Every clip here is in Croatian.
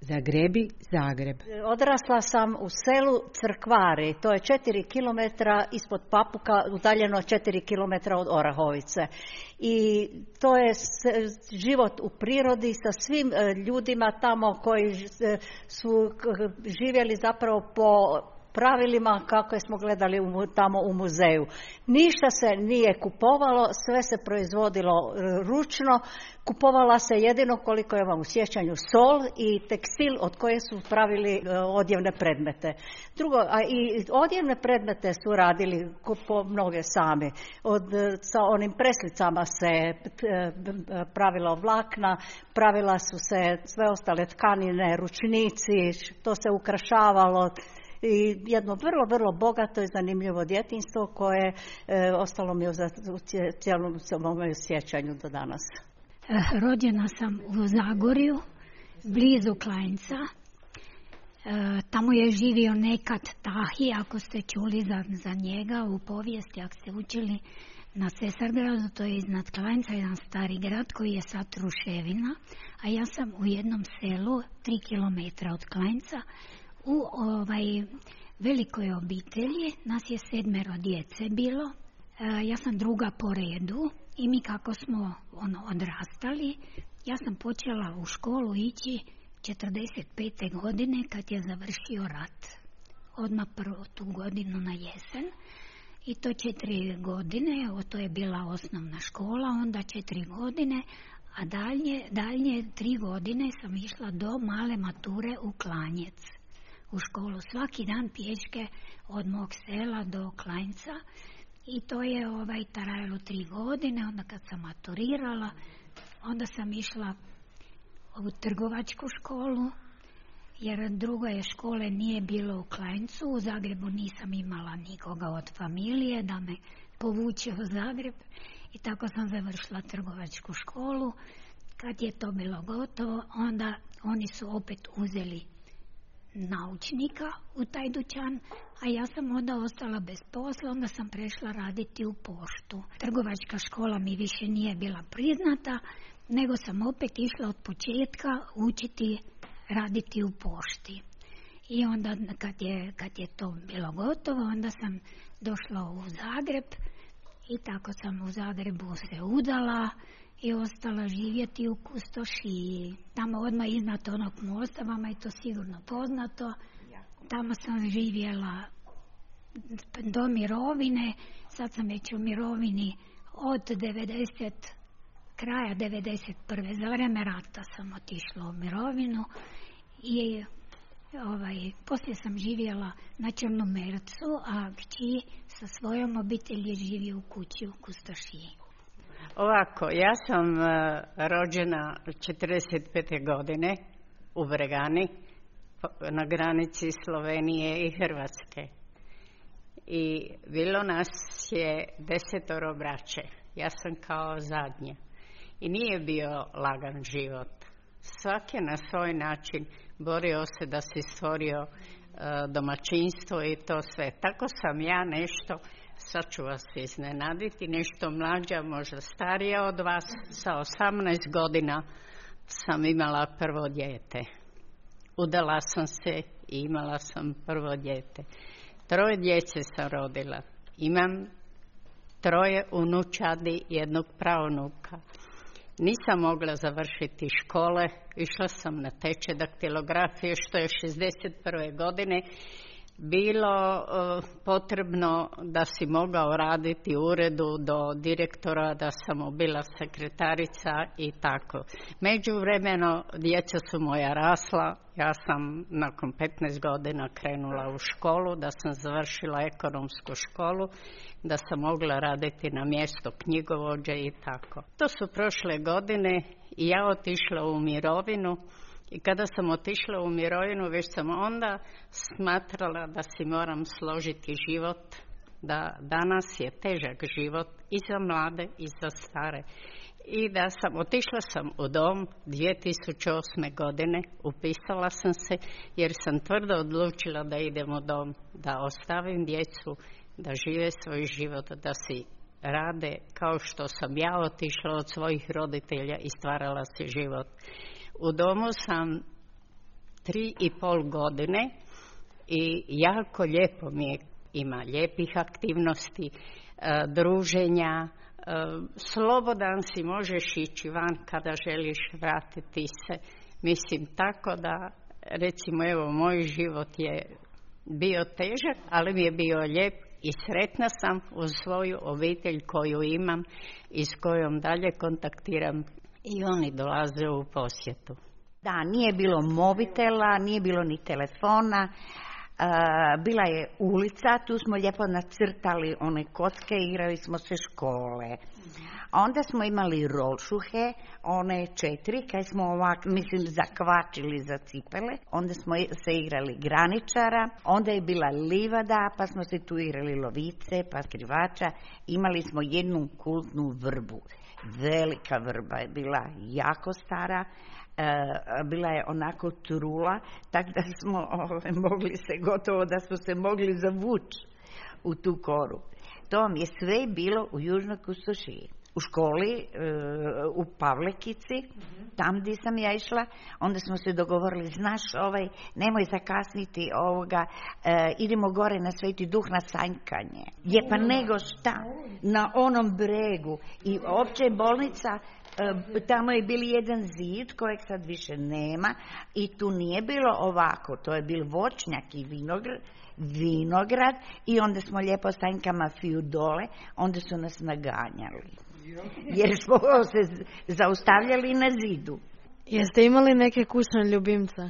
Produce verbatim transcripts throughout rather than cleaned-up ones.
Zagrebi, Zagreb. Odrasla sam u selu Crkvari, to je četiri kilometra ispod Papuka, udaljeno četiri kilometra od Orahovice. I to je život u prirodi sa svim ljudima tamo koji su živjeli zapravo po pravilima kako smo gledali u, tamo u muzeju. Ništa se nije kupovalo, sve se proizvodilo ručno, kupovala se jedino, koliko je vam u sjećanju, sol i tekstil od koje su pravili odjevne predmete. Drugo, a i odjevne predmete su radili po mnoge sami. Od, sa onim preslicama se pravilo vlakna, pravila su se sve ostale tkanine, ručnici, to se ukrašavalo. I jedno vrlo, vrlo bogato i zanimljivo djetinjstvo koje e, ostalo mi u, u cijelom mom sjećanju do danas. Rođena sam u Zagorju, blizu Klajnca. E, tamo je živio nekad Tahi, ako ste čuli za, za njega u povijesti, ako ste učili na Cesargradu, to je iznad Klajnca, jedan stari grad koji je sad ruševina, a ja sam u jednom selu, tri kilometra od Klajnca, u ovaj velikoj obitelji, nas je sedmero djece bilo, e, ja sam druga po redu i mi kako smo ono, odrastali, ja sam počela u školu ići četrdeset pete godine kad je završio rat. Odmah prvo tu godinu na jesen i to četiri godine, o, to je bila osnovna škola, onda četiri godine, a dalje, dalje tri godine sam išla do male mature u Klanjec. U školu svaki dan pješke od mog sela do Klajnca i to je ovaj trajalo tri godine. Onda kad sam maturirala, onda sam išla u trgovačku školu, jer druge škole nije bilo u Klajncu. U Zagrebu nisam imala nikoga od familije da me povuče u Zagreb i tako sam završila trgovačku školu. Kad je to bilo gotovo, onda oni su opet uzeli naučnika u taj dućan, a ja sam onda ostala bez posla, onda sam prešla raditi u poštu. Trgovačka škola mi više nije bila priznata, nego sam opet išla od početka učiti raditi u pošti. I onda kad je, kad je to bilo gotovo, onda sam došla u Zagreb i tako sam u Zagrebu se udala i ostala živjeti u Kustošiji. Tamo odmah iznad onog mosta, vama je to sigurno poznato. Tamo sam živjela do mirovine, sad sam već u mirovini od devedeset, kraja devedeset prve. Za vrijeme rata sam otišla u mirovinu i ovaj, poslije sam živjela na Črnomercu, a kći sa svojom obitelji živi u kući u Kustošiji. Ovako, ja sam uh, rođena četrdeset pete godine u Bregani, na granici Slovenije i Hrvatske. I bilo nas je desetoro braće. Ja sam kao zadnja. I nije bio lagan život. Svaki je na svoj način borio se da si stvorio uh, domaćinstvo i to sve. Tako sam ja nešto, sad ću vas iznenaditi, nešto mlađa, možda starija od vas, sa osamnaest godina sam imala prvo dijete. Udala sam se i imala sam prvo dijete. Troje djece sam rodila. Imam troje unučadi i jednog praunuka. Nisam mogla završiti škole, išla sam na tečaj daktilografije, što je šezdeset prve godine bilo uh, potrebno da si mogao raditi u uredu do direktora, da sam bila sekretarica i tako. Međuvremeno djeca su moja rasla, ja sam nakon petnaest godina krenula u školu, da sam završila ekonomsku školu, da sam mogla raditi na mjesto knjigovođe i tako. To su prošle godine i ja otišla u mirovinu. I kada sam otišla u mirovinu, već sam onda smatrala da si moram složiti život, da danas je težak život i za mlade i za stare. I da sam, otišla sam u dom dvije tisuće osme godine, upisala sam se jer sam tvrdo odlučila da idem u dom, da ostavim djecu, da žive svoj život, da si rade kao što sam ja otišla od svojih roditelja i stvarala si život. U domu sam tri i pol godine i jako lijepo mi je, ima lijepih aktivnosti, e, druženja, e, slobodan si, možeš ići van kada želiš, vratiti se. Mislim, tako da, recimo, evo, moj život je bio težak, ali mi je bio lijep i sretna sam uz svoju obitelj koju imam i s kojom dalje kontaktiram i oni dolaze u posjetu. Da, nije bilo mobitela, nije bilo ni telefona, uh, bila je ulica, tu smo lijepo nacrtali one kocke, igrali smo se škole. Onda smo imali rolšuhe, one četiri, kaj smo ovak, mislim, zakvačili za cipele. Onda smo se igrali graničara, onda je bila livada, pa smo se tu igrali lovice, pa skrivača. Imali smo jednu kultnu vrbu. Velika vrba je bila, jako stara. E, bila je onako trula, tako da smo ove, mogli se, gotovo da smo se mogli zavući u tu koru. To vam je sve bilo u Južnoj Kustošiji. U školi, e, u Pavlekici, tam gdje sam ja išla, onda smo se dogovorili, znaš, ovaj, nemoj zakasniti ovoga, e, idemo gore na Sveti Duh na sanjkanje. Je pa nego šta, na onom bregu. I opće bolnica, e, tamo je bil jedan zid kojeg sad više nema i tu nije bilo ovako, to je bil voćnjak i vinograd, vinograd i onda smo lijepo sanjkama fiju dole, onda su nas naganjali. Jer smo se zaustavljali na zidu. Jeste imali neke kućne ljubimce?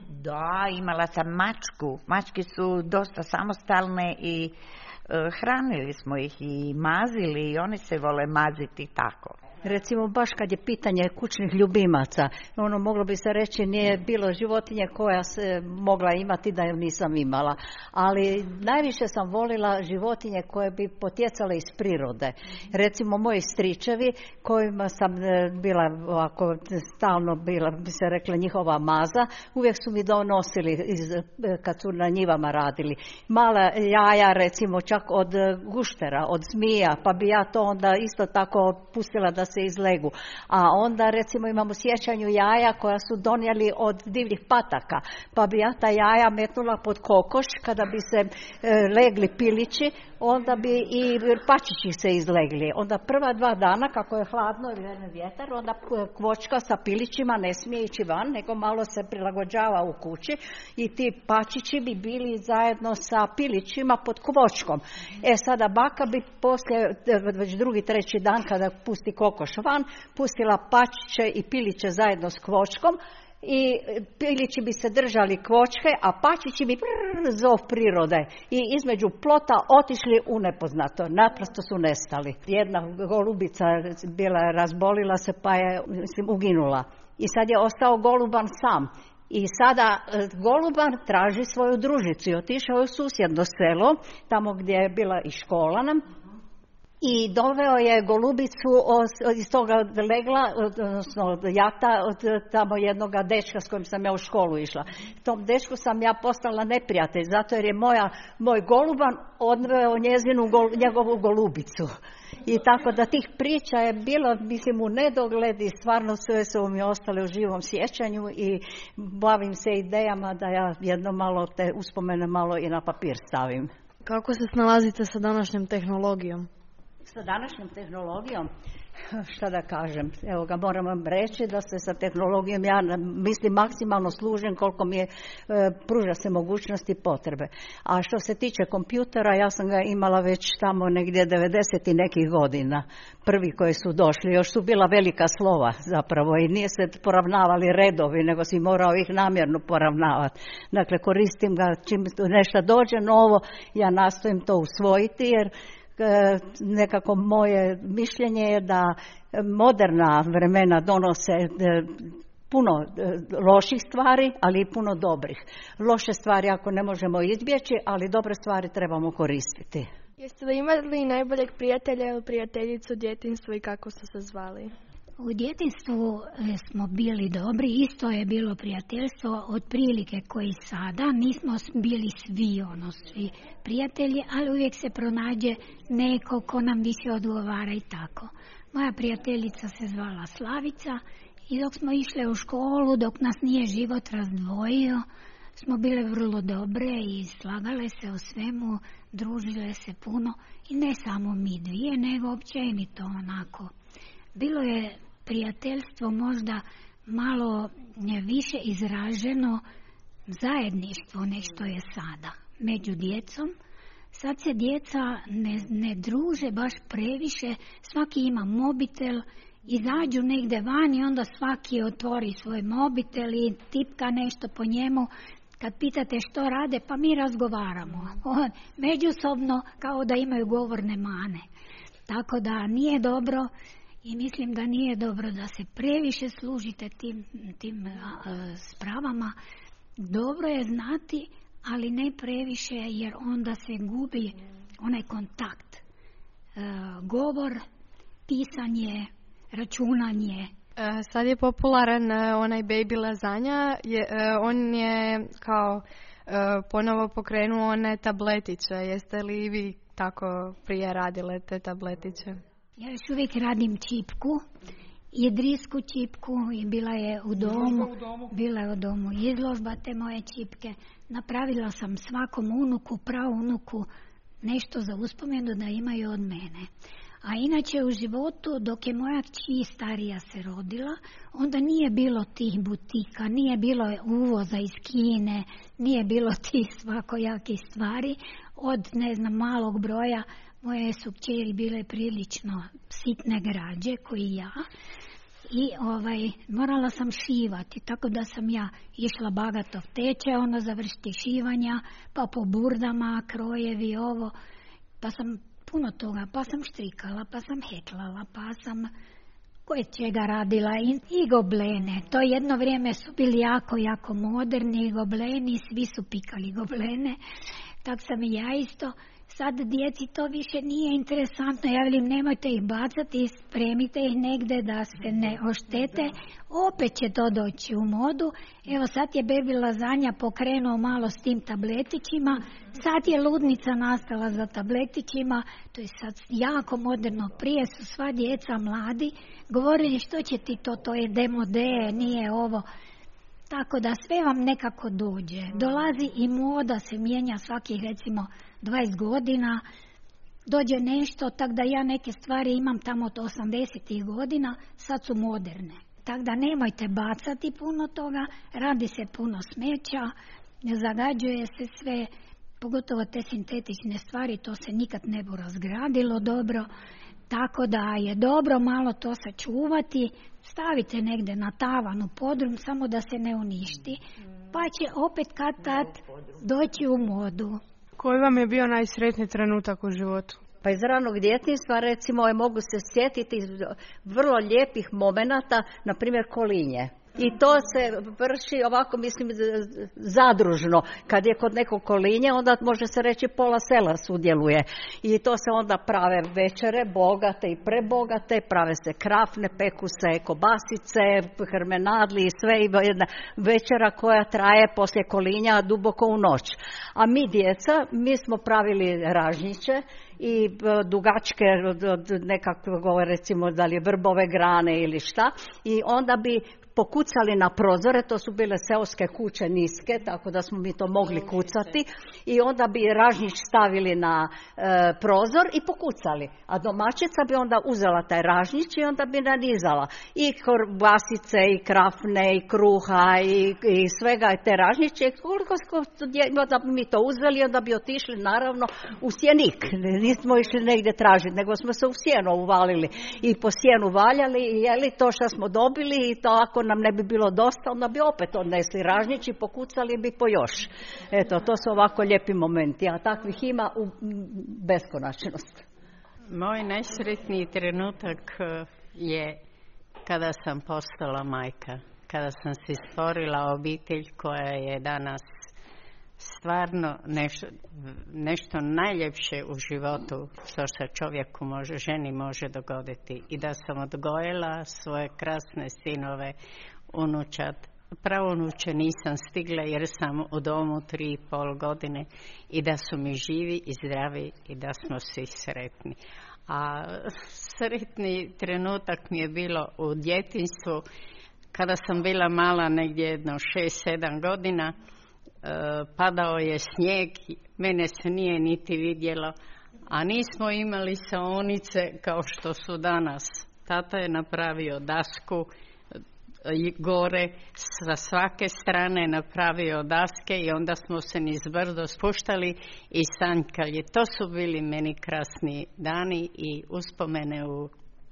Da, imala sam mačku. Mačke su dosta samostalne i e, hranili smo ih i mazili i oni se vole maziti tako. Recimo baš kad je pitanje kućnih ljubimaca, ono moglo bi se reći nije bilo životinje koja se mogla imati da ju nisam imala, ali najviše sam volila životinje koje bi potjecale iz prirode. Recimo moji stričevi kojima sam bila ovako stalno bila, bi se rekla, njihova maza, uvijek su mi donosili iz, kad su na njivama radili. Mala jaja recimo čak od guštera, od zmija, pa bi ja to onda isto tako pustila da se izlegu. A onda recimo imamo sjećanju jaja koja su donijeli od divljih pataka, pa bi ja ta jaja metnula pod kokoš kada bi se e, legli pilići, onda bi i pačići se izlegli. Onda prva dva dana kako je hladno ili vjetar, onda kvočka sa pilićima ne smije ići van, nego malo se prilagođava u kući i ti pačići bi bili zajedno sa pilićima pod kvočkom. E sada baka bi poslije, već drugi, treći dan kada pusti kokoš van, pustila pačiće i piliće zajedno s kvočkom i pilići bi se držali kvočke, a pačići bi prrr, zov prirode i između plota otišli u nepoznato. Naprosto su nestali. Jedna golubica bila razbolila se pa je, mislim, uginula. I sad je ostao goluban sam. I sada goluban traži svoju družicu i otišao je u susjedno selo, tamo gdje je bila i škola nam. I doveo je golubicu iz toga legla, odnosno od jata, od tamo jednoga dečka s kojim sam ja u školu išla. Tom dečku sam ja postala neprijatelj, zato jer je moja, moj goluban odveo njezinu, njegovu golubicu. I tako da tih priča je bilo, mislim, u nedogled i stvarno sve su mi ostale u živom sjećanju i bavim se idejama da ja jedno malo te uspomene malo i na papir stavim. Kako se snalazite sa današnjom tehnologijom? Sa današnjom tehnologijom, šta da kažem, evo ga, moram vam reći da se sa tehnologijom ja mislim maksimalno služim koliko mi je, e, pruža se mogućnosti i potrebe. A što se tiče kompjutera, ja sam ga imala već tamo negdje devedeset i nekih godina. Prvi koji su došli, još su bila velika slova zapravo i nije se poravnavali redovi, nego si morao ih namjerno poravnavati. Dakle, koristim ga čim nešto dođe novo, ja nastojim to usvojiti jer nekako moje mišljenje je da moderna vremena donose puno loših stvari, ali i puno dobrih. Loše stvari ako ne možemo izbjeći, ali dobre stvari trebamo koristiti. Jeste li imali najboljeg prijatelja ili prijateljicu u djetinjstvu i kako su se zvali? U djetinjstvu smo bili dobri, isto je bilo prijateljstvo otprilike koji sada. Nismo bili svi, ono, svi prijatelji, ali uvijek se pronađe neko ko nam više odgovara i tako. Moja prijateljica se zvala Slavica I dok smo išle u školu, dok nas nije život razdvojio, smo bile vrlo dobre i slagale se o svemu, družile se puno i ne samo mi dvije, nego općenito onako. Bilo je prijateljstvo možda malo više izraženo, zajedništvo nešto je sada među djecom. Sad se djeca ne, ne druže baš previše, svaki ima mobitel, izađu negdje van i onda svaki otvori svoj mobitel i tipka nešto po njemu. Kad pitate što rade, pa mi razgovaramo. Međusobno kao da imaju govorne mane. Tako da nije dobro i mislim da nije dobro da se previše služite tim, tim a, spravama. Dobro je znati, ali ne previše jer onda se gubi onaj kontakt. E, govor, pisanje, računanje. E, sad je popularan e, onaj baby lazanja. Je, e, on je kao e, ponovo pokrenuo one tabletiće. Jeste li vi tako prije radile te tabletiće? Ja još uvijek radim čipku. Idrijsku čipku i bila je u domu, u domu. Bila je u domu izložba te moje čipke. Napravila sam svakom unuku, praunuku nešto za uspomenu da imaju od mene. A inače u životu dok je moja kći starija se rodila, onda nije bilo tih butika, nije bilo uvoza iz Kine, nije bilo tih svakojakih stvari. Od ne znam malog broja moje su kćeri bile prilično sitne građe koji ja. I ovaj, morala sam šivati, tako da sam ja išla bagatov tečaj, ono završiti šivanja, pa po burdama, krojevi, ovo, pa sam puno toga, pa sam štrikala, pa sam heklala, pa sam koje čega radila i, i goblene. To jedno vrijeme su bili jako, jako moderni gobleni, svi su pikali goblene, tak sam i ja isto. Sad djeci to više nije interesantno, ja velim nemojte ih bacati, spremite ih negdje da se ne oštete, opet će to doći u modu. Evo sad je baby lazanja pokrenuo malo s tim tabletićima, sad je ludnica nastala za tabletićima, to je sad jako moderno, prije su sva djeca mladi govorili što će ti to, to je demode, nije ovo. Tako da sve vam nekako dođe, dolazi i moda se mijenja svakih recimo dvadeset godina, dođe nešto, tako da ja neke stvari imam tamo od osamdesetih godina, sad su moderne. Tako da nemojte bacati puno toga, radi se puno smeća, zagađuje se sve, pogotovo te sintetične stvari, to se nikad ne bi razgradilo dobro, tako da je dobro malo to sačuvati, stavite negdje na tavan u podrum, samo da se ne uništi, pa će opet kad tad doći u modu. Koji vam je bio najsretniji trenutak u životu? Pa iz ranog djetinjstva recimo mogu se sjetiti vrlo lijepih momenata, na primjer kolinje. I to se vrši ovako, mislim, zadružno. Kad je kod nekog kolinja, onda može se reći pola sela sudjeluje. I to se onda prave večere, bogate i prebogate, prave se krafne, peku se kobasice, hrmenadli i sve. I jedna večera koja traje poslije kolinja duboko u noć. A mi djeca, mi smo pravili ražnjiće i dugačke nekakve, recimo da li je vrbove grane ili šta. I onda bi pokucali na prozore, to su bile seoske kuće niske, tako da smo mi to mogli kucati i onda bi ražnjić stavili na e, prozor i pokucali. A domaćica bi onda uzela taj ražnjić i onda bi nanizala i kobasice i krafne i kruha i, i svega te ražnjiće. Koliko da bi mi to uzeli, onda bi otišli naravno u sjenik. Nismo išli negdje tražiti, nego smo se u sjeno uvalili i po sjenu valjali i jeli to što smo dobili i to ako nam ne bi bilo dosta, onda bi opet odnesli ražnjić i pokucali bi po još. Eto, to su ovako lijepi momenti, a takvih ima u beskonačnost. Moj najsretniji trenutak je kada sam postala majka, kada sam si stvorila obitelj koja je danas stvarno nešto, nešto najljepše u životu što se čovjeku može, ženi može dogoditi. I da sam odgojila svoje krasne sinove, unučad. Pravunuče nisam stigla jer sam u domu tri i pol godine i da su mi živi i zdravi i da smo svi sretni. A sretni trenutak mi je bilo u djetinjstvu kada sam bila mala, negdje jedno šest, sedam godina, padao je snijeg, mene se nije niti vidjelo, a nismo imali saonice kao što su danas. Tata je napravio dasku gore, sa svake strane napravio daske i onda smo se niz brdo spuštali i sanjkali. To su bili meni krasni dani i uspomene u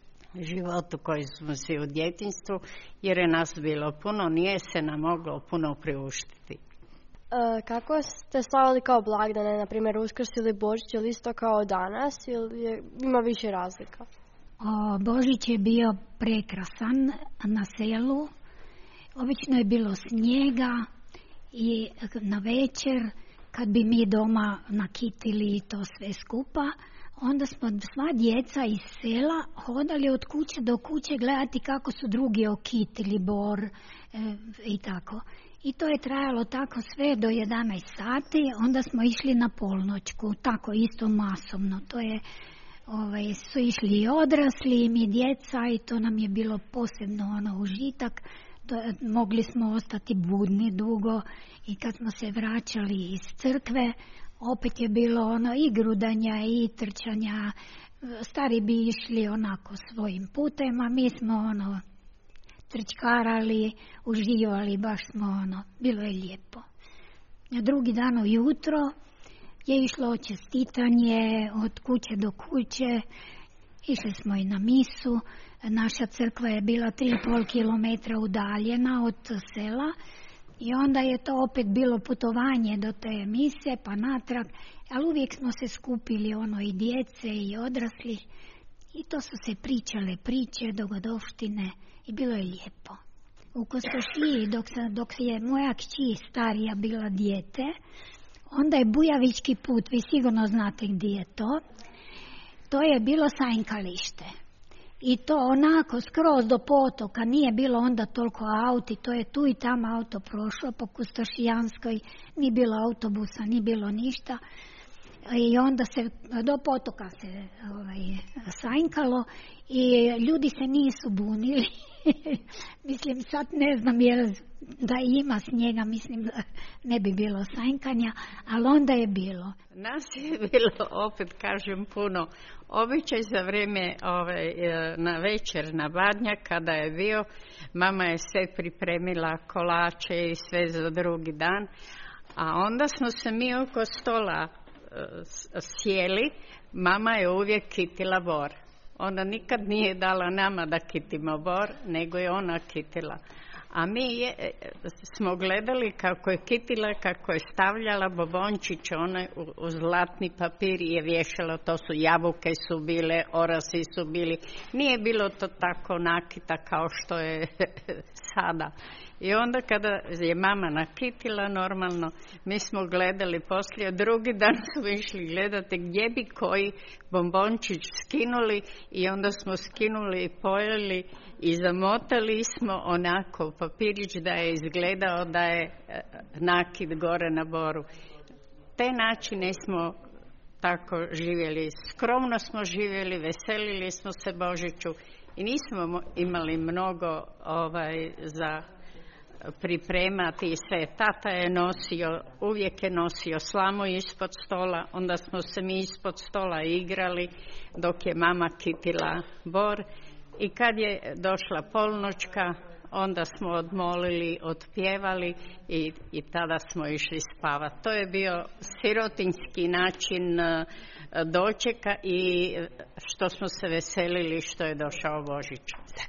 životu koji smo si u djetinjstvu, jer je nas bilo puno, nije se nam moglo puno priuštiti. E, kako ste slavili kao blagdane, na primjer Uskrs ili Božić, ili isto kao danas, ili je, ima više razlika? O, Božić je bio prekrasan na selu. Obično je bilo snijega i na večer kad bi mi doma nakitili to sve skupa, onda smo sva djeca iz sela hodali od kuće do kuće gledati kako su drugi okitili bor e, i tako. I to je trajalo tako sve do jedanaest sati, onda smo išli na polnoćku, tako isto masovno. To je, ovaj, su išli i odrasli i mi djeca i to nam je bilo posebno ono užitak. To, mogli smo ostati budni dugo i kad smo se vraćali iz crkve, opet je bilo ono i grudanja i trčanja. Stari bi išli onako svojim putem, a mi smo ono trčkarali, uživali, baš smo ono, bilo je lijepo. Na drugi dan ujutro je išlo čestitanje od kuće do kuće, išli smo i na misu. Naša crkva je bila tri i pol kilometra udaljena od sela i onda je to opet bilo putovanje do te mise pa natrag, ali uvijek smo se skupili ono i djece i odrasli i to su se pričale priče, dogodovštine i bilo je lijepo. U Kostošliji dok, dok je moja kći starija bila dijete, onda je Bujavički put, vi sigurno znate gdje je to, to je bilo sanjkalište. I to onako skroz do potoka, nije bilo onda toliko auti, to je tu i tamo auto prošlo po Kustošijanskoj, nije bilo autobusa, nije bilo ništa. I onda se do potoka se ovaj, sanjkalo i ljudi se nisu bunili. Mislim, sad ne znam je da ima snijega, mislim da ne bi bilo sanjkanja, ali onda je bilo. Nas je bilo, opet kažem, puno. Običaj za vrijeme ovaj, na večer na Badnjak kada je bio, mama je sve pripremila kolače i sve za drugi dan, a onda smo se mi oko stola sjeli, mama je uvijek kitila bor. Ona nikad nije dala nama da kitimo bor, nego je ona kitila. A mi je, smo gledali kako je kitila, kako je stavljala bombončiće, one u, u zlatni papir je vješalo, to su jabuke su bile, orasi su bili. Nije bilo to tako nakita kao što je sada. I onda kada je mama nakitila normalno, mi smo gledali poslije, drugi dan smo išli gledati gdje bi koji bombončić skinuli i onda smo skinuli i pojeli i zamotali smo onako papirić da je izgledao da je nakit gore na boru. Te načine smo tako živjeli, skromno smo živjeli, veselili smo se Božiću i nismo imali mnogo ovaj, za pripremati i sve. Tata je nosio, uvijek je nosio slamu ispod stola, onda smo se mi ispod stola igrali dok je mama kitila bor i kad je došla polnoćka onda smo odmolili, otpjevali i, i tada smo išli spavati. To je bio sirotinjski način dočeka i što smo se veselili što je došao Božić.